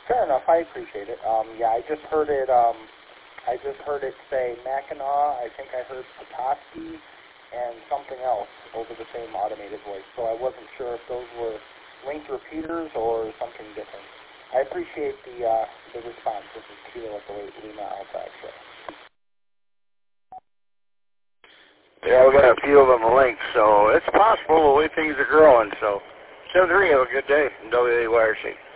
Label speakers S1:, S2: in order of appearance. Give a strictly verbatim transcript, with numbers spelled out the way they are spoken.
S1: Fair enough. I appreciate it. Um, yeah, I just heard it. Um, I just heard it say Mackinac. I think I heard Petoskey and something else over the same automated voice. So I wasn't sure if those were linked repeaters or something different. I appreciate the uh, the response. This is Kilo at the Lima Alpha X-Ray.
S2: Yeah, we got a few of them linked, so it's possible the way things are growing. So, seven three, have a good day from W A Y R C.